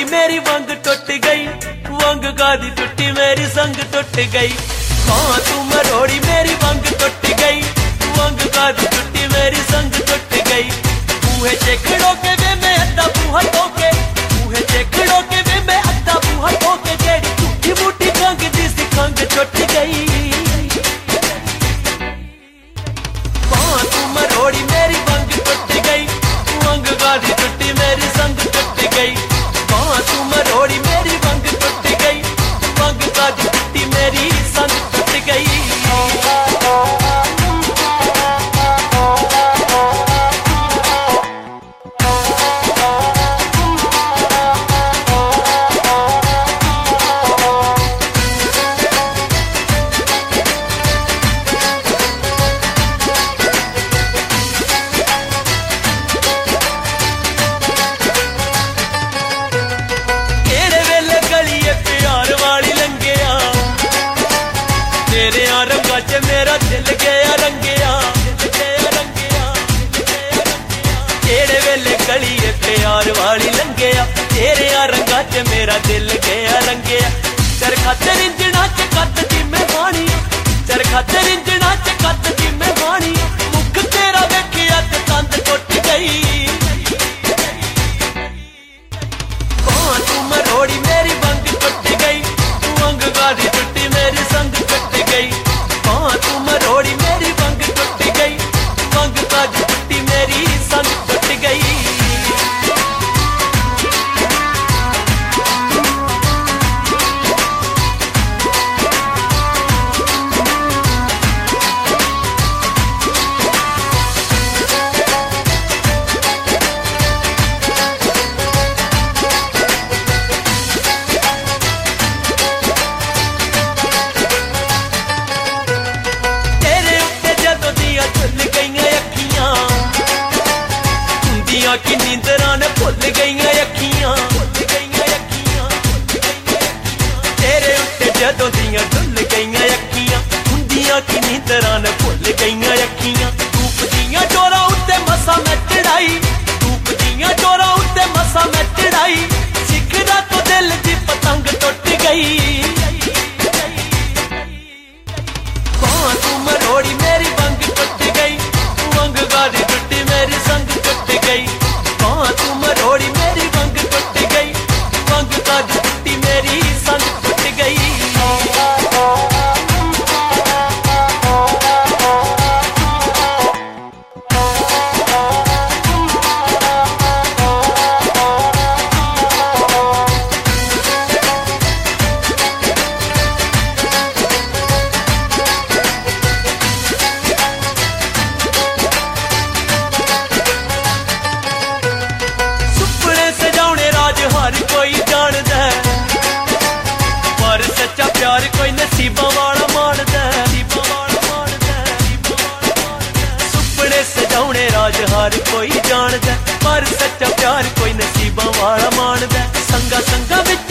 मेरी वंग टुट गई, वंग गादी टुटी मेरी संग टुट गई। हाँ तू मरोड़ी मेरी वंग टुट गई, वंग गादी टुटी मेरी संग टुट गई। बूहे चेखड़ो के वे मैं अद्धा बूहा टोके, बूहे चेखड़ो के वे मैं अद्धा बूहा टोके। जेड़ी टूटी बूटी खंग जिस खंग टुट गई। हाँ तू मरोड़ी मेरी वंग टुट गई, वंग गादी टुटी मेरी संग टुट गई। हाँ तू मरोड़ी मेरी वंग टुट गई, वंग गादी टुटी मेरी संग टुट गई। मेरा दिल गया रंगिया, तेरे वेले गली प्यार वाली लंघिया, तेरे रंगा च मेरा दिल गया रंगिया। चरखा ते रिंजना च कत दी मैं बाणी, चरखा ते रिंजना च कत दी मैं बाणी। मुख तेरा वेखिया ते तंद टुट गई। हाँ तू मरोड़ी मेरी वंग टुट गई, वंग गादी टुटी मेरी संग टुट गई। हाँ तू मरोड़ी मेरी वंग टुट गई, वंग गादी टुटी मेरी संग टुट गई। की नींदरां ने भुल गई अखियां, तेरे उत्ते जदों दियां डुल गई अखियां। हुंदियां की नींदरां ने भुल गई अखियां। धूप दियां डोरां उत्ते मसा मैं चढ़ाई, धूप दियां डोरां उत्ते मसा मैं चढ़ाई। सिखदा तो दिल दी पतंग टुट गई। हाँ तू मरोड़ी मेरी वंग टुट गई, वंग गादी टुटी मेरी संग टुट गई। हाँ तू मरोड़ी मेरी वंग टुट गई, वंग गादी टुटी मेरी संग टुट गई। हर कोई जानदा पर सच्चा प्यार कोई नसीबा वाला मानदा। सुपने सजाउने राज हर कोई जानदा पर सच्चा प्यार कोई नसीबा वाला मानदा। संगा संगा विच